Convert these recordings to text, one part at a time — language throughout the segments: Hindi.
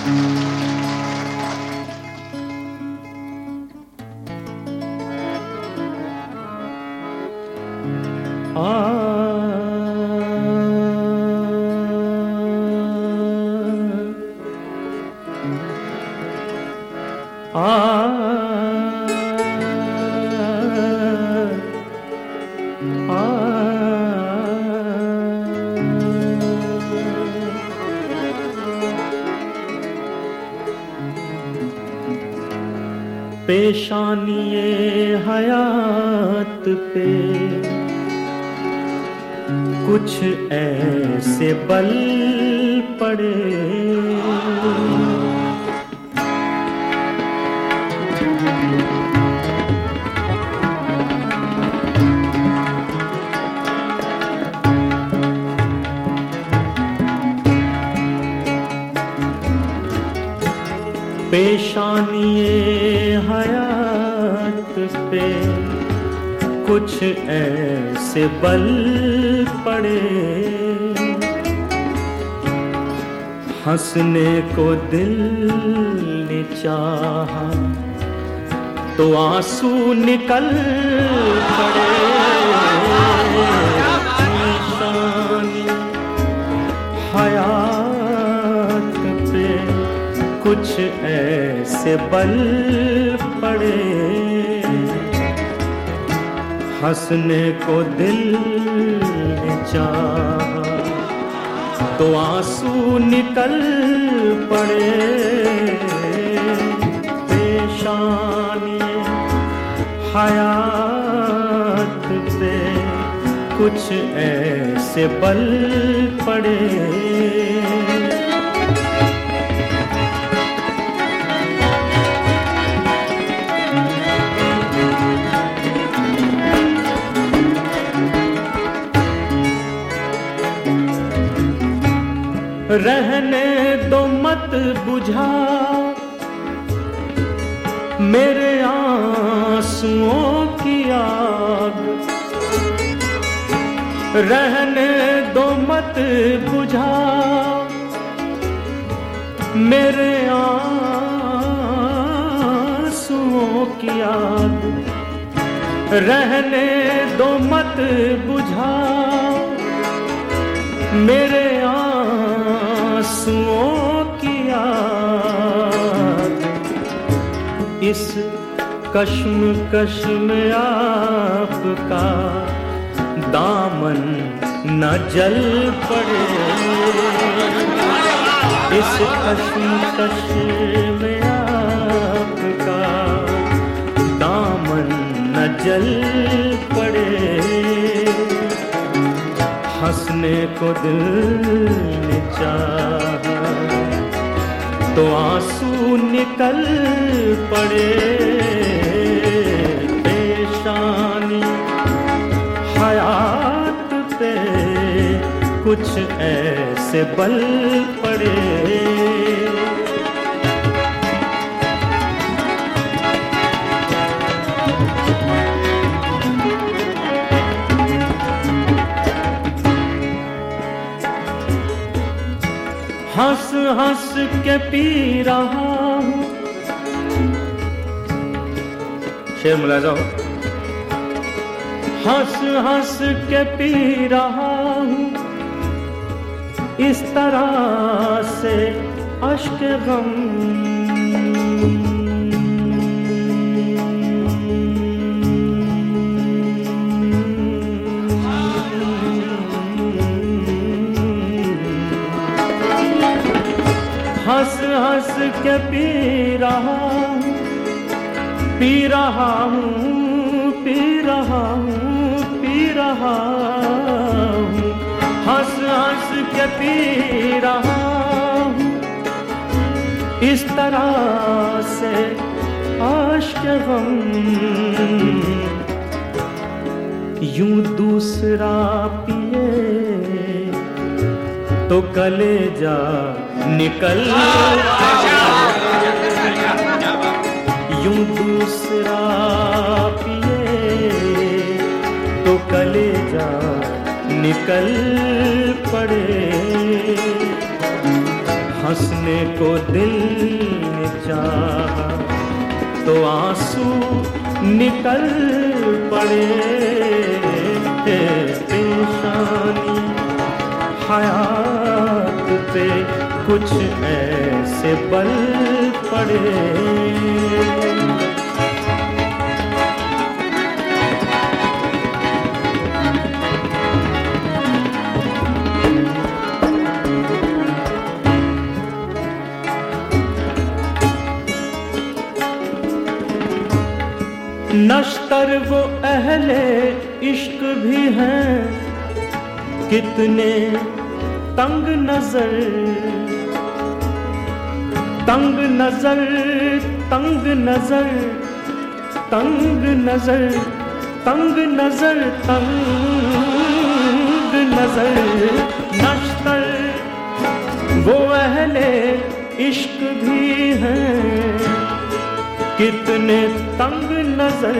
पेशानिए हयात पे कुछ ऐसे बल पड़े, पेशानिए हयात पे कुछ ऐसे बल पड़े, हंसने को दिल ने चाहा तो आंसू निकल पड़े। पेशानी हयात पे कुछ ऐसे बल पड़े, हंसने को दिल ने चाहा तो आंसू निकल पड़े। पेशानी हयात पे कुछ ऐसे बल पड़े, रहने दो मत बुझा मेरे आंसुओं की आग, रहने दो मत बुझा मेरे आंसुओं की आग, रहने दो मत बुझा मेरे आंसुओं की आग। इस कश्मकश में आपका दामन न जल पड़े, इस कश्मकश में आपका दामन न जल पड़े, हंसने को दिल ने चाहा तो आंसू निकल पड़े। पेशानी हयात पे कुछ ऐसे बल पड़े, हंस हंस के पी रहा हूँ। शेर मुलाजा हो। हंस हंस के पी रहा हूँ इस तरह से अश्क गम, हंस हंस के पी रहा हूँ, पी रहा हूँ, पी रहा हूँ, पी रहा हूँ, हंस हंस के पी रहा हूँ इस तरह से आश्क गम। यूं दूसरा पिए तो कलेजा निकल, यूं दूसरा पिए तो कलेजा निकल पड़े, हंसने को दिल ने चाहा तो आंसू निकल पड़े। पेशानी हयात पे कुछ ऐसे बल पड़े। नश्तर वो अहले इश्क भी हैं कितने तंग नजर, तंग नजर, तंग नजर, तंग नजर, तंग नजर, तंग नजर। नश्तर वो अहले इश्क भी हैं कितने तंग नजर,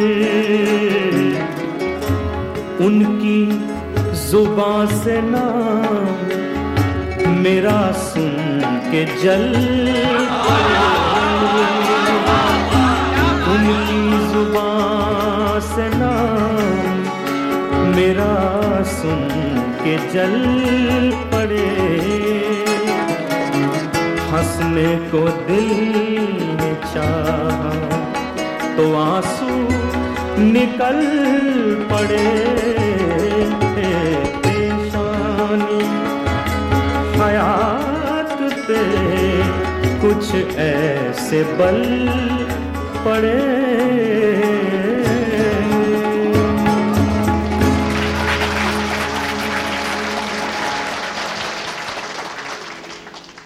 उनकी जुबां से नाम मेरा सुन के जल पड़े। उनकी जुबां से नाम मेरा सुन के जल पड़े। हंसने को दिल ने चाहा तो आंसू निकल पड़े। पेशानी हयात पे कुछ ऐसे बल पड़े।